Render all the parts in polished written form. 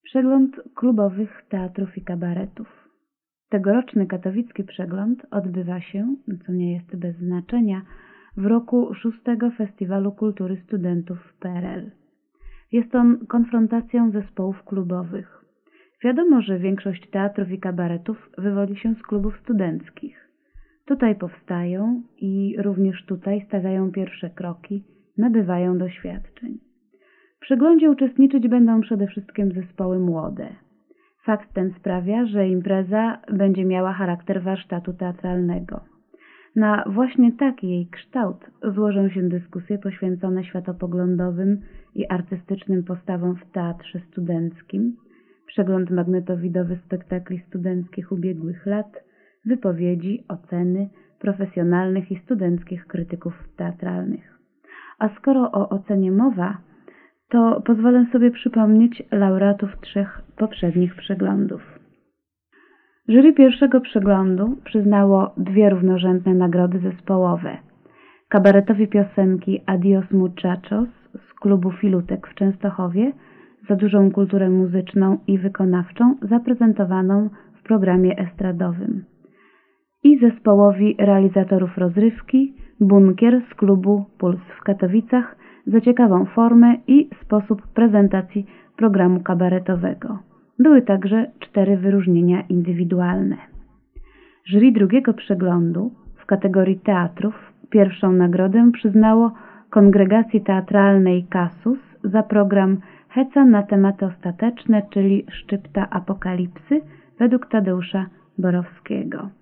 Przegląd klubowych teatrów i kabaretów. Tegoroczny katowicki przegląd odbywa się, co nie jest bez znaczenia, w roku 6. Festiwalu Kultury Studentów w PRL. Jest on konfrontacją zespołów klubowych. Wiadomo, że większość teatrów i kabaretów wywodzi się z klubów studenckich. Tutaj powstają i również tutaj stawiają pierwsze kroki, nabywają doświadczeń. W przeglądzie uczestniczyć będą przede wszystkim zespoły młode. Fakt ten sprawia, że impreza będzie miała charakter warsztatu teatralnego. Na właśnie taki jej kształt złożą się dyskusje poświęcone światopoglądowym i artystycznym postawom w teatrze studenckim, przegląd magnetowidowy spektakli studenckich ubiegłych lat, wypowiedzi, oceny profesjonalnych i studenckich krytyków teatralnych. A skoro o ocenie mowa, to pozwolę sobie przypomnieć laureatów 3 poprzednich przeglądów. Jury pierwszego przeglądu przyznało 2 równorzędne nagrody zespołowe. Kabaretowi piosenki Adios Muchachos z klubu Filutek w Częstochowie za dużą kulturę muzyczną i wykonawczą zaprezentowaną w programie estradowym. I zespołowi realizatorów rozrywki Bunkier z klubu Puls w Katowicach za ciekawą formę i sposób prezentacji programu kabaretowego. Były także 4 wyróżnienia indywidualne. Jury drugiego przeglądu w kategorii teatrów pierwszą nagrodę przyznało Kongregacji Teatralnej Kasus za program Heca na tematy ostateczne, czyli Szczypta Apokalipsy według Tadeusza Borowskiego.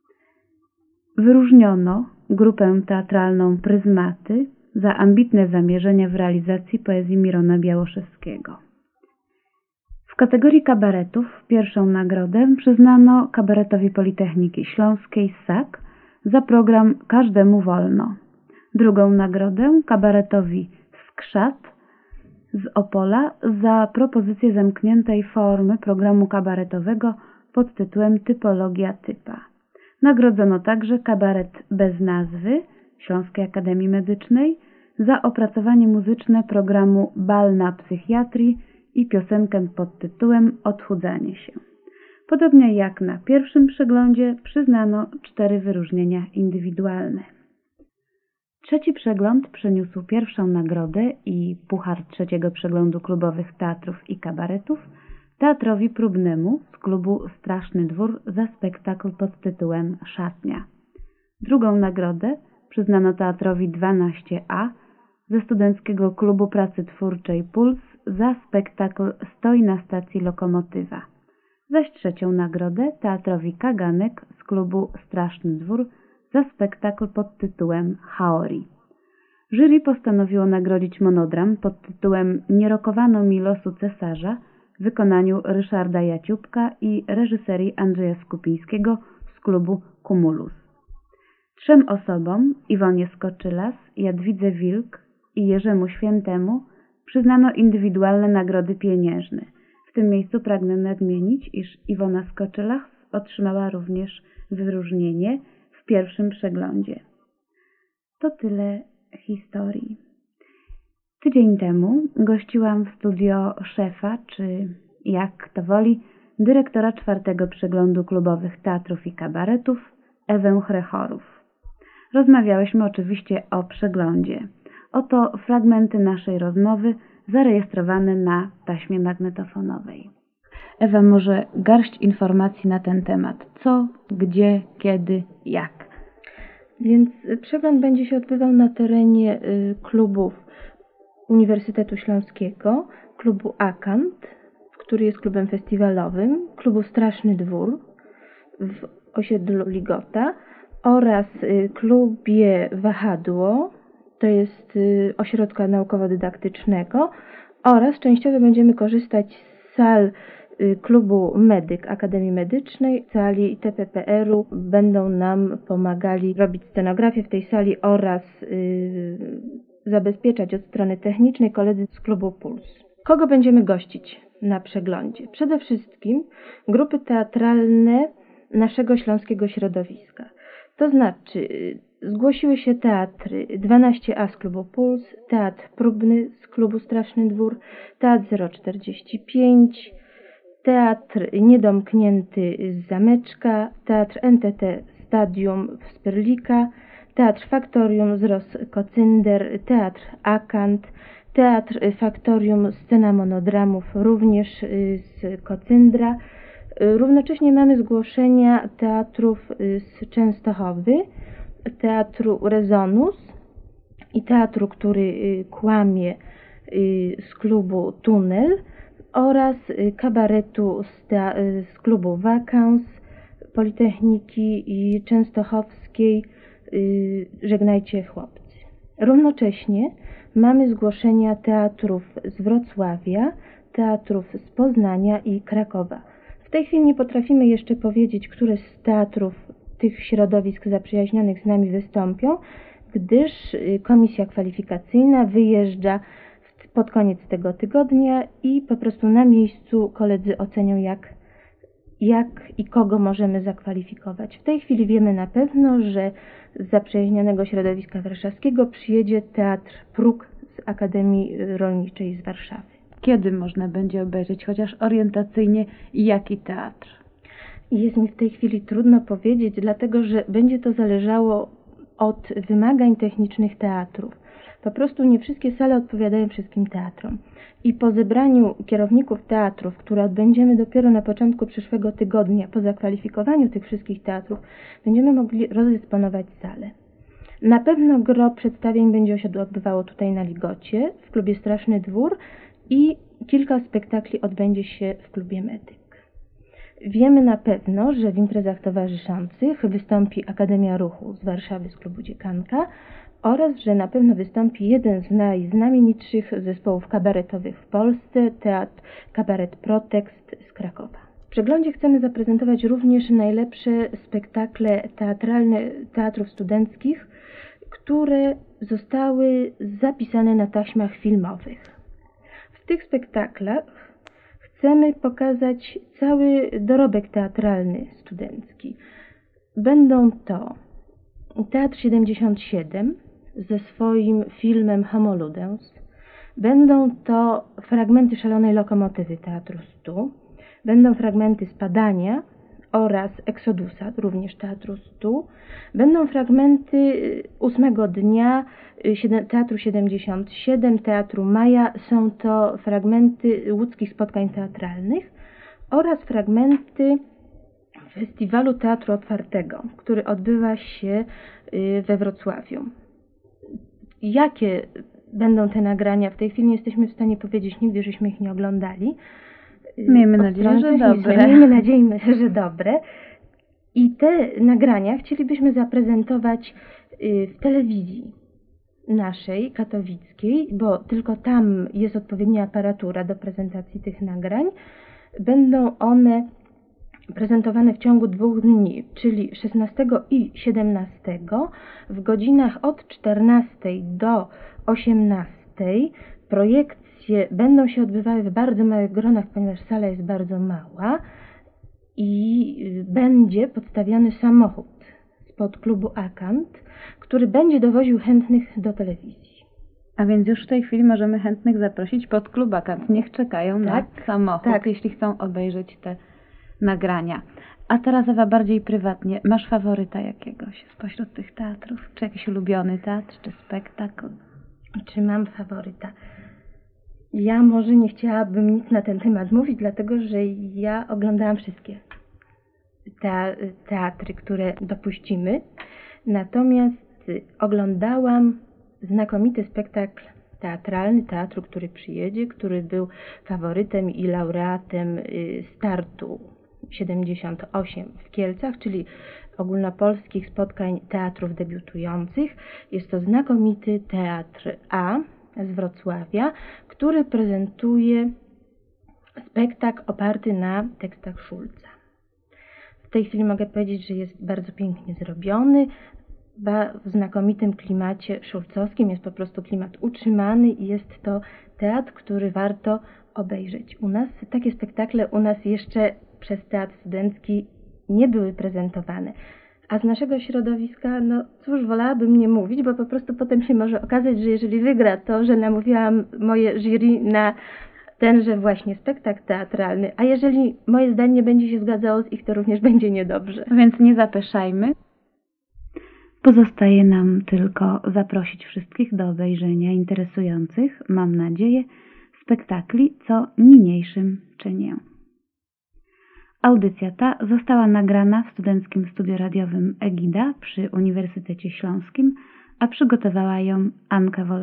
Wyróżniono grupę teatralną Pryzmaty za ambitne zamierzenia w realizacji poezji Mirona Białoszewskiego. W kategorii kabaretów pierwszą nagrodę przyznano Kabaretowi Politechniki Śląskiej SAK za program Każdemu wolno. Drugą nagrodę kabaretowi Skrzat z Opola za propozycję zamkniętej formy programu kabaretowego pod tytułem Typologia typa. Nagrodzono także kabaret bez nazwy Śląskiej Akademii Medycznej za opracowanie muzyczne programu Bal na psychiatrii i piosenkę pod tytułem Odchudzanie się. Podobnie jak na pierwszym przeglądzie przyznano 4 wyróżnienia indywidualne. Trzeci przegląd przyniósł pierwszą nagrodę i puchar trzeciego przeglądu klubowych teatrów i kabaretów teatrowi próbnemu z klubu Straszny Dwór za spektakl pod tytułem Szatnia. Drugą nagrodę przyznano teatrowi 12A ze Studenckiego Klubu Pracy Twórczej Puls za spektakl Stoi na stacji lokomotywa. Zaś trzecią nagrodę teatrowi Kaganek z klubu Straszny Dwór za spektakl pod tytułem Haori. Jury postanowiło nagrodzić monodram pod tytułem Nie rokowano mi losu cesarza w wykonaniu Ryszarda Jaciubka i reżyserii Andrzeja Skupińskiego z klubu Cumulus. 3 osobom, Iwonie Skoczylas, Jadwidze Wilk i Jerzemu Świętemu, przyznano indywidualne nagrody pieniężne. W tym miejscu pragnę nadmienić, iż Iwona Skoczylas otrzymała również wyróżnienie w pierwszym przeglądzie. To tyle historii. Tydzień temu gościłam w studio szefa, czy jak kto woli, dyrektora 4. przeglądu klubowych teatrów i kabaretów, Ewę Chrechorów. Rozmawiałyśmy oczywiście o przeglądzie. Oto fragmenty naszej rozmowy zarejestrowane na taśmie magnetofonowej. Ewa, może garść informacji na ten temat. Co, gdzie, kiedy, jak? Więc przegląd będzie się odbywał na terenie klubów Uniwersytetu Śląskiego, klubu Akant, który jest klubem festiwalowym, klubu Straszny Dwór w osiedlu Ligota oraz klubie Wahadło, to jest ośrodka naukowo-dydaktycznego, oraz częściowo będziemy korzystać z sal klubu Medyk Akademii Medycznej, sali TPPR-u. Będą nam pomagali robić scenografię w tej sali oraz zabezpieczać od strony technicznej koledzy z klubu Puls. Kogo będziemy gościć na przeglądzie? Przede wszystkim grupy teatralne naszego śląskiego środowiska. To znaczy zgłosiły się teatry 12A z klubu Puls, Teatr Próbny z klubu Straszny Dwór, Teatr 045, Teatr Niedomknięty z Zameczka, Teatr NTT Stadium z Pyrlika, Teatr Faktorium z Roskocynder, Teatr Akant, Teatr Faktorium Scena Monodramów również z Kocyndra. Równocześnie mamy zgłoszenia teatrów z Częstochowy, Teatru Rezonus i teatru, który kłamie, z klubu Tunel oraz kabaretu z klubu Wakans, Politechniki i Częstochowskiej Żegnajcie chłopcy. Równocześnie mamy zgłoszenia teatrów z Wrocławia, teatrów z Poznania i Krakowa. W tej chwili nie potrafimy jeszcze powiedzieć, które z teatrów tych środowisk zaprzyjaźnionych z nami wystąpią, gdyż komisja kwalifikacyjna wyjeżdża pod koniec tego tygodnia i po prostu na miejscu koledzy ocenią, jak i kogo możemy zakwalifikować. W tej chwili wiemy na pewno, że z zaprzyjaźnionego środowiska warszawskiego przyjedzie Teatr Próg z Akademii Rolniczej z Warszawy. Kiedy można będzie obejrzeć, chociaż orientacyjnie, jaki teatr? Jest mi w tej chwili trudno powiedzieć, dlatego że będzie to zależało od wymagań technicznych teatrów. Po prostu nie wszystkie sale odpowiadają wszystkim teatrom. I po zebraniu kierowników teatrów, które odbędziemy dopiero na początku przyszłego tygodnia, po zakwalifikowaniu tych wszystkich teatrów, będziemy mogli rozdysponować salę. Na pewno gro przedstawień będzie się odbywało tutaj na Ligocie, w klubie Straszny Dwór i kilka spektakli odbędzie się w klubie Medyk. Wiemy na pewno, że w imprezach towarzyszących wystąpi Akademia Ruchu z Warszawy z klubu Dziekanka oraz, że na pewno wystąpi jeden z najznamienitszych zespołów kabaretowych w Polsce, teatr Kabaret Protekst z Krakowa. W przeglądzie chcemy zaprezentować również najlepsze spektakle teatralne teatrów studenckich, które zostały zapisane na taśmach filmowych. W tych spektaklach chcemy pokazać cały dorobek teatralny studencki. Będą to Teatr 77 ze swoim filmem Homo Ludens, będą to fragmenty Szalonej Lokomotywy Teatru 100, będą fragmenty Spadania oraz Eksodusa, również Teatru 100, będą fragmenty 8 dnia Teatru 77, Teatru Maja, są to fragmenty łódzkich spotkań teatralnych oraz fragmenty Festiwalu Teatru Otwartego, który odbywa się we Wrocławiu. Jakie będą te nagrania? W tej chwili nie jesteśmy w stanie powiedzieć, nigdy żeśmy ich nie oglądali. Miejmy nadzieję, że dobre. Miejmy nadzieję, że dobre. I te nagrania chcielibyśmy zaprezentować w telewizji naszej, katowickiej, bo tylko tam jest odpowiednia aparatura do prezentacji tych nagrań. Będą one prezentowane w ciągu 2 dni, czyli 16 i 17, w godzinach od 14 do 18. Projekcje będą się odbywały w bardzo małych gronach, ponieważ sala jest bardzo mała i będzie podstawiony samochód spod klubu Akant, który będzie dowoził chętnych do telewizji. A więc już w tej chwili możemy chętnych zaprosić pod klub Akant. Niech czekają na samochód, jeśli chcą obejrzeć te nagrania. A teraz Ewa, bardziej prywatnie. Masz faworyta jakiegoś spośród tych teatrów? Czy jakiś ulubiony teatr, czy spektakl? Czy mam faworyta? Ja może nie chciałabym nic na ten temat mówić, dlatego że ja oglądałam wszystkie teatry, które dopuścimy. Natomiast oglądałam znakomity spektakl teatralny teatru, który przyjedzie, który był faworytem i laureatem startu 78 w Kielcach, czyli ogólnopolskich spotkań teatrów debiutujących. Jest to znakomity Teatr A z Wrocławia, który prezentuje spektakl oparty na tekstach Szulca. W tej chwili mogę powiedzieć, że jest bardzo pięknie zrobiony, w znakomitym klimacie szulcowskim, jest po prostu klimat utrzymany i jest to teatr, który warto obejrzeć. U nas takie spektakle jeszcze przez teatr studencki nie były prezentowane. A z naszego środowiska, no cóż, wolałabym nie mówić, bo po prostu potem się może okazać, że jeżeli wygra to, że namówiłam moje jury na tenże właśnie spektakl teatralny, a jeżeli moje zdanie nie będzie się zgadzało z ich, to również będzie niedobrze. Więc nie zapeszajmy. Pozostaje nam tylko zaprosić wszystkich do obejrzenia interesujących, mam nadzieję, spektakli, co niniejszym czynię. Audycja ta została nagrana w Studenckim Studiu Radiowym Egida przy Uniwersytecie Śląskim, a przygotowała ją Anka Wolska.